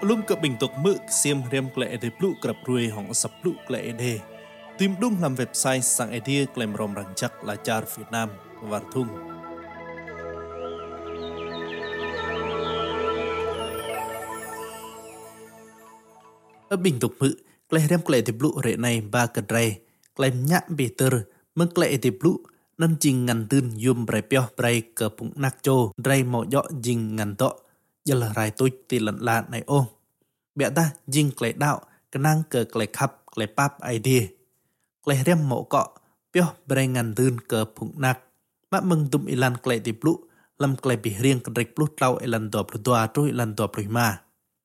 Lum ke bình tục mực xiêm riêng lệ để blu cặp ruồi hỏng sập blu lệ để tìm đúng làm website sang idea claim rom răng chắc là char Việt Nam và thung ở bình tục mực claim riêng lệ để blu rễ này ba cái ray claim nhã better mực lệ để blu nên chinh ngàn tưn yum bray peo bray ke pung nak cho ray màu dọ jing ngàn dọ giờ là rai tôi tì lận là này ô bịa ta jing clay đạo cái năng ke clay khắp clay pap idea clay rem màu cọ peo bray ngàn tưn ke pung nak mắc mừng tum ilan clay di blu lam clay bì riêng cái rạch blu tàu ilan tua blu tua trôi ilan tua blu ma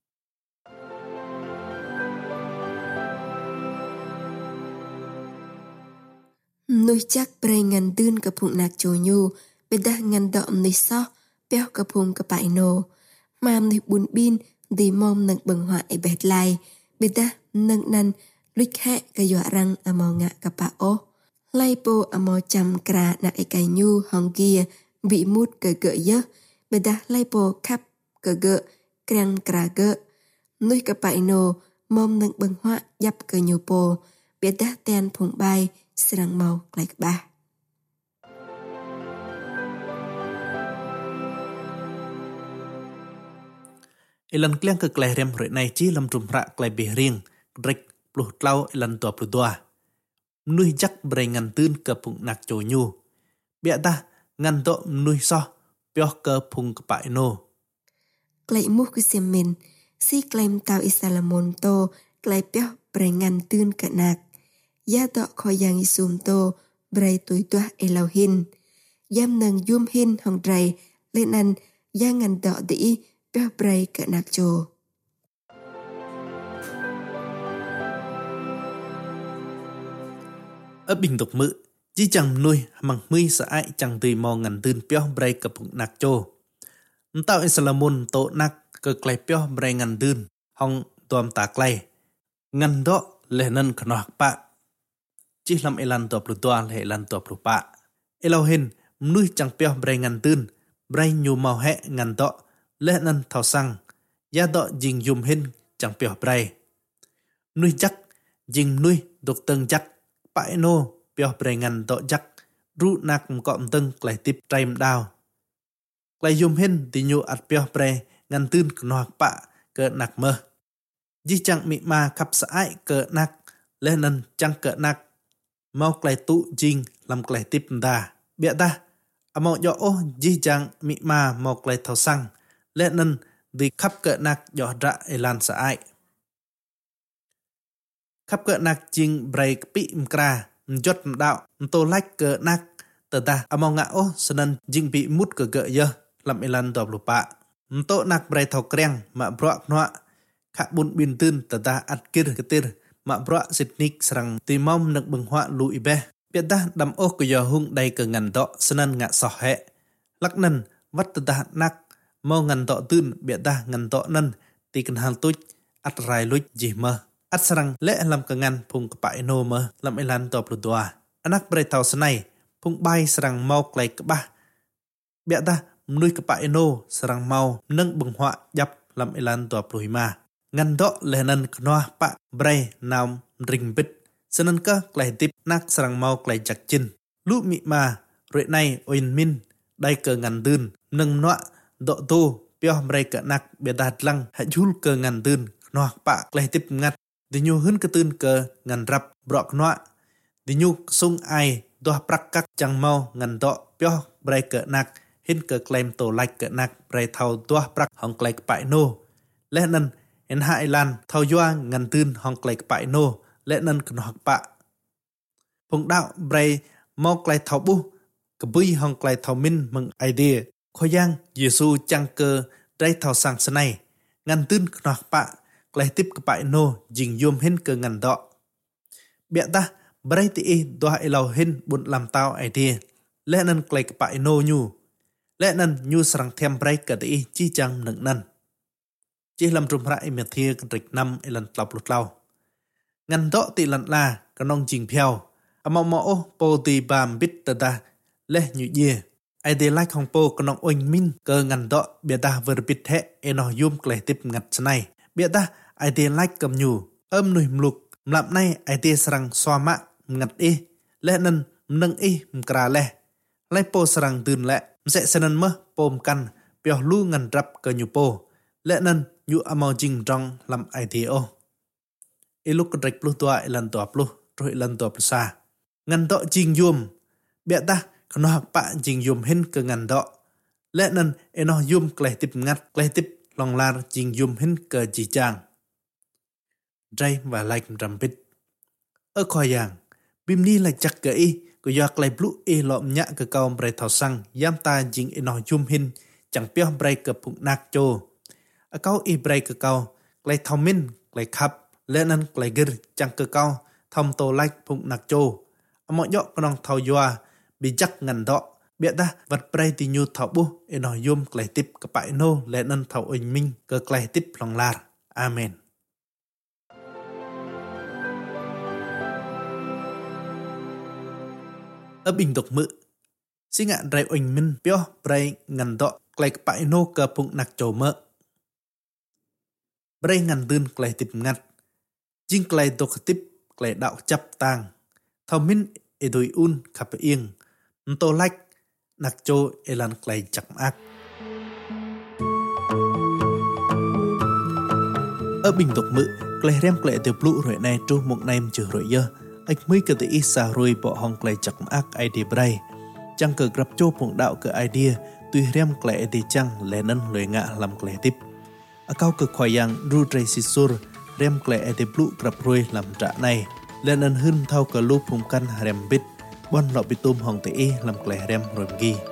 nuôi chắc bray ngàn tưn ke pung nak cho nhu beda ngàn dọ nuôi so peo ke pung ke pai no mam nuôi bún bin đi mom nâng bừng họa e bẹt lai beda nâng năn lúc hẹ cái dọa răng amo ngạ cái pa ô lai po amo chăm kra na e cái nhu hong kia bị mút cái gỡ dơ beda lai po khắp cái gỡ krang kra gỡ nuôi cái pai no mom nâng bừng họa dập cái nhu po beda ten phùng bay serang mau lại ba ilan kliang ke klai rem roi nai chi lam trum ra klai bì riêng rek plu tlau ilan tua plu tua nuôi chắc bray ngàn tưn ke pung nak cho nhu bịa ta ngàn dọ nuôi so peo ke pung ke pai no klai mu ku sim min si klaim tau isalamon to klai peo bray ngàn tưn ke nak ya dọ kho yang isum to bray tui tua elohin yam nang yum hin hong dray lên an ya ngàn dọ di peo bray ke nak cho ở bình tục mự chỉ chẳng nuôi măng mươi sợ ai chẳng tùy mò ngàn tưn peo bray ke pung nak cho tao Islamon to nak ke klai peo bray ngàn tưn hong tuam ta klai ngàn dọ le nan khnoak pa chỉ làm elan tua plu tua le elan tua plu pa elohin nuôi chẳng peo bray ngàn tưn bray nyu màu hẹ ngàn dọ le nan thao sang ya dọ jing yum hin chẳng peo bray nuôi chắc jing nuôi độc tân chắc pai no peo bray ngàn dọ chắc ru nak cọm tân klai tip traim đào klai yum hin ti nyu at peo bray ngàn tưn knoak pa ke nak mơ ji chẳng mi ma khắp sai ke nak le nan chẳng ke nak mau klai tu jing lam klai tip da bịa ta amo yo o ji chẳng mi ma mau klai thao sang le nan đi khắp ke nak yo ra elan sai khắp ke nak jing bray pi mkra jot đạo to like ke nak ta amo nga o sanan jing pi mut ke ge ye lam elan to lupa to nak bray thao kreng ma bro noa khạ bun bin tưn ta at kir ketir ma bro sitnik sarang timom nak beng hwa lui be biết ta đam ô của giờ hung đầy cờ ngàn dọ sân ngạ sọ hẹ lắc nần vắt ta nắc mau ngàn dọ tưn biết ta ngàn dọ nần tì cần hàng tút at rai lút gì mơ at sarang lẽ làm cờ ngàn phung cái bãi nô mơ làm elan tọp lụt đùa anak bray tàu sân này phung bay sarang mau clay cái ba biết ta nuôi cái bãi nô sarang mau nâng bừng họa dập làm elan tọp lùi mà ngàn dọ lẽ nần knoa pa bray nam ring bit sân ka klai tip nak sarang mau klai chak chin lu mi ma roi nai oin min dai ke ngàn tưn nâng noa dọ tu peo bray ke nak be dat lang ha jul ke ngàn tưn noa pa klai tip ngat di nyu hun ke tưn ke ngàn rap brok noa di nyu sung ai do prak kak chang mau ngàn dọ peo bray ke nak hin ke claim to like ke nak bray thau do prak hong klai pai no le nan en hai lan thau yoa ngàn tưn hong klai pai no lẽ nân cần học bạ phong đạo bray mau klai thau bu cái bui hong klai thau min mừng idea khoi yang Giêsu chăng cơ ray thau sang sân này ngàn tưn cần học bạ klai tip cái bãi no jing yum hin cơ ngàn dọ bịa ta bray ti doa elau hin bun làm tao idea lẽ nân klai cái bãi no nhu lẽ nân nhu sarang them bray cái ti chi chăng nâng nân chỉ làm trùm rãi miệt thia cái trịch năm elan lọc lụt lau ngàn dọ tị lặn la cái nong jing phèo amo mo po ti bam bit ta le nyu ye ai de like hong po cái nong oin min cơ ngàn dọ bia ta ver bit he eno yum klai tip ngat snai Biết ta ai tê like cầm nhủ nùi mlục mlap nay ai tê sarang xoa mạ ngặt lẽ nân nâng mkra lẽ lai po sarang tưn lẽ sẽ senen mơ pom căn bèo lu ngăn rap cờ nhủ po lẽ nân nhủ amao jing trong làm ai tê ô lúc rạch plu tua lần tua plu rồi lần tua sa ngăn đọ jing yum biết ta nó học bạ jing yum hin cơ ngăn đọ lẽ nân nó yum kleh tip ngắt kleh tip lòng lar jing yum hin cơ chỉ chang Ray và like rầm bít khỏi yang bim ni là chắc gãy của do kleh blu lọm nhạ cơ cao bray thảo sang yam ta jing nó yum hin chẳng biết bray cơ phụng nạc cho cao bray cơ cao kleh thao min kleh khắp lẽ nân kleh gir chẳng cơ cao thom tô like phụng nạc cho mọi nhọ con thao yoa bị chắc ngăn đọ biết ta vật bray thì nhu thảo bu nó yum kleh tip cơ bại nô lẽ nân thảo oanh minh cơ kleh tip lòng lar amen ở bình tục mự xin ngạn rai oanh minh bio bray ngăn đọ kleh bại nô cơ phụng nạc cho mơ bray ngăn tưn kleh tip ngặt jing kleh độc tip kleh đạo chấp tang thao min đôi khắp yên tô like nạc cho elan kleh chặt ác ở bình tục mự kleh rem kleh tiêu plu rồi này tru một nem chữ rồi dơ ách mới cơ thể xa rồi bỏ hong kleh chặt ác idea bray chẳng cờ grab cho phụng đạo cơ idea tuy rem kleh thì chăng lẽ nân lời ngạ làm kleh tip ở cao cực khoai yang ru tray sisur rem kleh thì plu grab rồi làm trả này lẽ nân hưng thao cơ lu phụng căn rem bít bon lọ bị tôm hong te làm kleh rem rồi gi